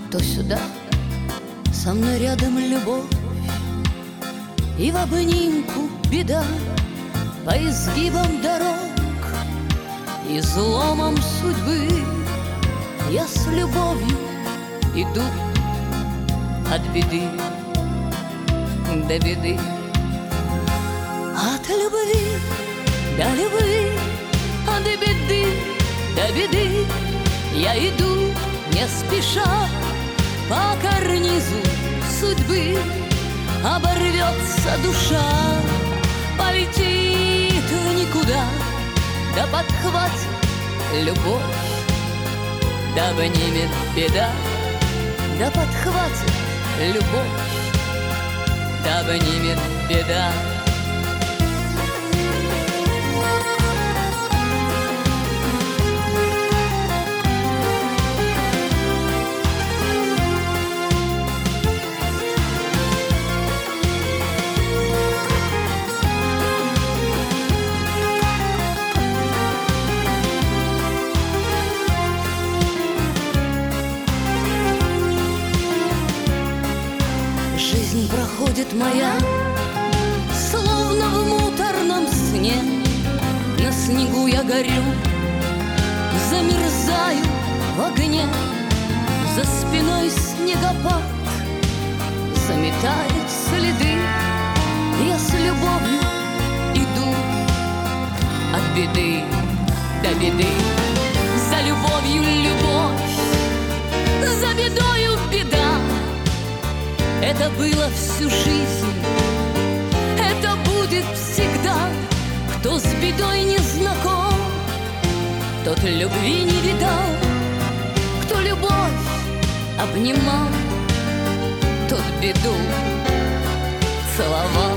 то сюда, со мной рядом любовь, и в обнимку беда. По изгибам дорог, изломам судьбы я с любовью иду от беды до беды. От любви до любви, от беды до беды я иду не спеша по карнизу судьбы. Оборвется душа, полетит в никуда, да подхватит любовь, да обнимет беда, да подхватит любовь, да обнимет беда. Жизнь проходит моя, словно в муторном сне. На снегу я горю, замерзаю в огне. За спиной снегопад заметает следы. Я с любовью иду от беды до беды. За любовью любовь, за бедою беда. Это было всю жизнь, это будет всегда. Кто с бедой не знаком, тот любви не видал. Кто любовь обнимал, тот беду целовал.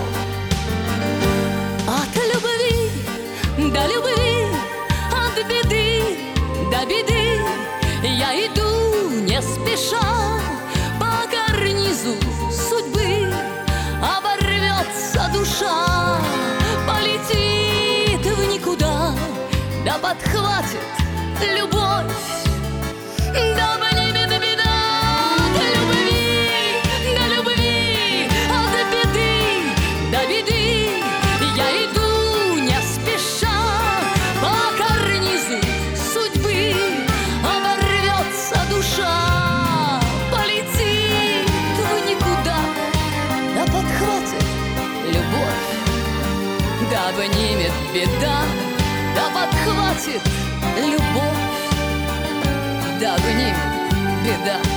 От любви до любви, от беды до беды я иду не спеша по карнизу судьбы. Оборвется душа, полетит в никуда, да подхватит любовь, да обнимет беда. От любви до любви, от беды до беды я иду не спеша по карнизу судьбы. Оборвется душа, полетит в никуда, да подхватит любовь, да обнимет беда, да подхватит любовь, да обнимет беда.